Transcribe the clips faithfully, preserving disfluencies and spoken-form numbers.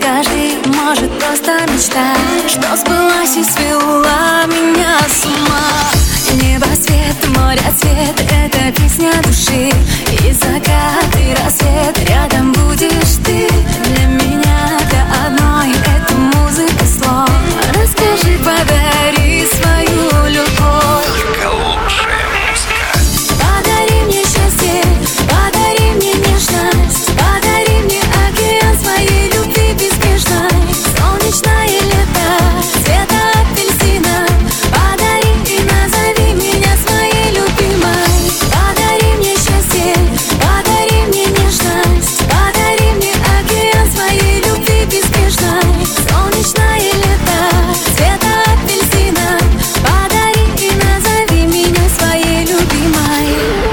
расскажи, может, просто мечта, что сбылась и свела меня с ума. Небосвет, море цвет, это песня души. И закат, и рассвет, рядом будешь ты. Для меня до одной это музыка слов. Расскажи, подари свою любовь. Только лучшая музыка. Подари мне счастье, подари мне нежность, подари мне океан своей любви безбрежной. Солнечное лето, цвета апельсина. Подари и назови меня своей любимой. Подари мне счастье, подари мне нежность, подари мне океан своей любви безбрежной. Солнечное лето, цвета апельсина. Подари и назови меня своей любимой.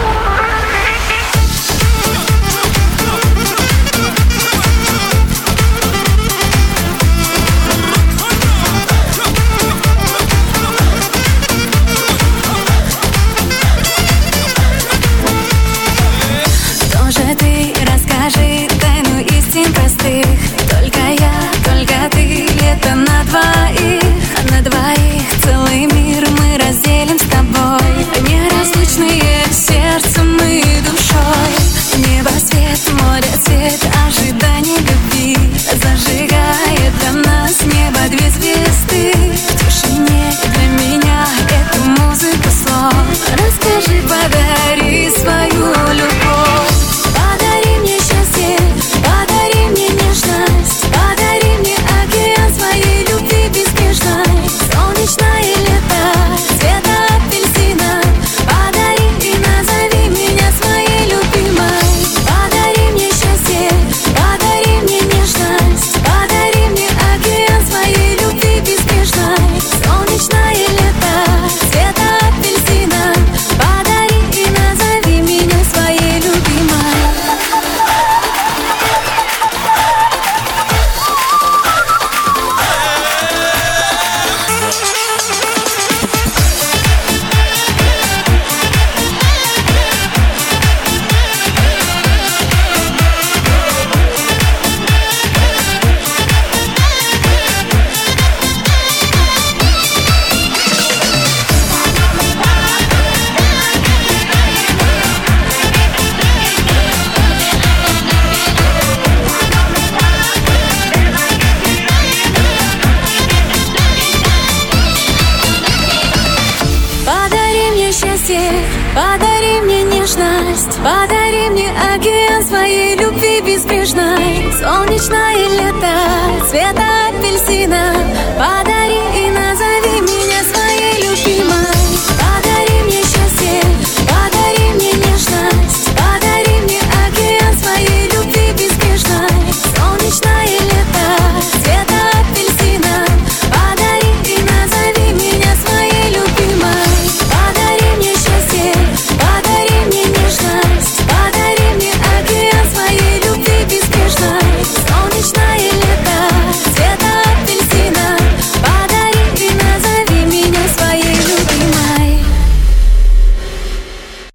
Кто же ты? Расскажи тайну истин простых. Только я, только ты, лето на двоих. На двоих целый мир мы разделим с тобой. Неразлучные сердцем и душой. Небосвет, море цвет, ожидание любви. Зажигает для нас небо две звезды. В тишине для меня это музыка слов. Расскажи, подари свою любовь. Подари мне счастье, подари мне нежность, подари мне океан своей любви безбрежной. Солнечное лето, цвета апельсина. Подари и назови меня своей любимой. Подари мне счастье, подари мне нежность, подари мне океан своей любви безбрежной. Солнечное лето, цвета апельсина. Подари и назови меня своей любимой. Подари мне счастье, подари мне нежность, подари мне океан своей любви безбрежной. Солнечное лето, цвета апельсина.